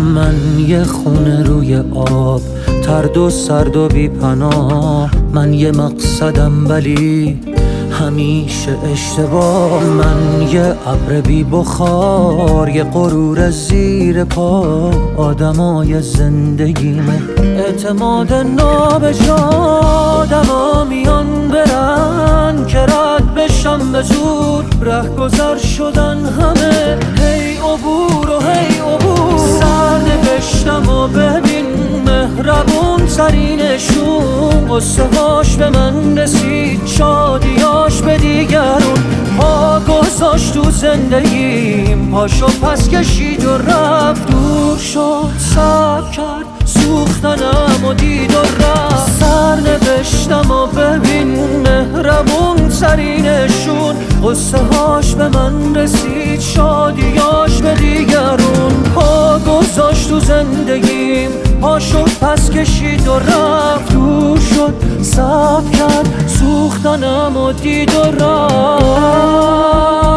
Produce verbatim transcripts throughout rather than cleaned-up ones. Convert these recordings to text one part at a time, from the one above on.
من یه خونه روی آب، ترد و سرد و بی پناه. من یه مقصدم ولی همیشه اشتباه. من یه ابر بی بخار، یه غرور زیر پا. آدمای زندگیمه اعتماد نابجا. آدما میان برن که رد بشم به زود، ره گذر شدن همه. هی عبور و هی عبور، سر نوشتم و ببین مهربون ترینشون. قصه هاش به من رسید، شادیاش به دیگرون. پا گذاشت تو زندگیم، پاشو پس کشید و رفت. دور شد صبر کرد، سوختنم و دید و رفت. سر نوشتم و ببین مهربون ترینشون. قصه هاش به من رسید، شادیاش به دیگرون. پا گذاشت تو زندگیم، پاشو پس کشید و رفت. دور شد صبر کرد، سوختنم و دید و رفت.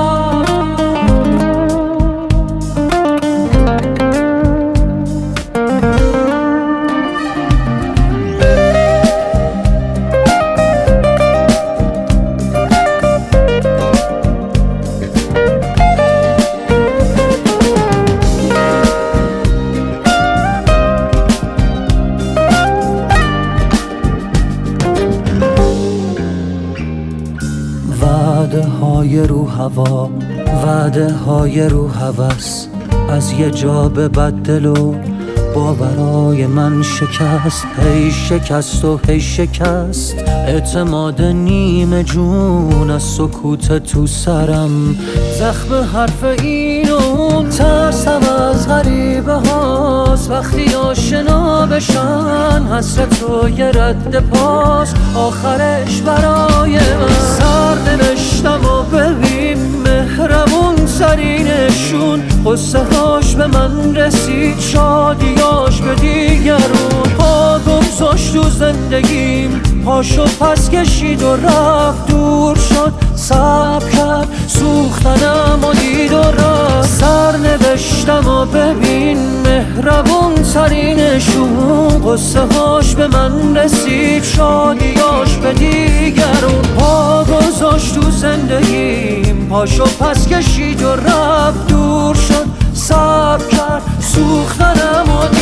وعده های رو هوا، وعده های رو هوس. از یه جا به بدل و باورای من شکست. هی شکست و هی شکست، اعتماد نیمه جون. از سکوت تو سرم زخم حرف این و اون. ترسم از غریبه هاست وقتی آشنا بشن. حسرت و یه رد پاس آخرش برای من. سر نوشتم و ببین مهربون ترینشون. قصه هاش به من رسید، شادیاش به دیگرون. پا گذاشت تو زندگیم، پاشو پس کشید و رفت. دور شد صبر کرد، سوختنم و دید و رفت. سر نوشتم و ببین مهربون ترینشون. قصه هاش به من رسید، شادیاش به دیگرون. پا گذاشت تو زندگیم، پاشو پس کشید و رفت. دور شد صبر کرد، سوختنم و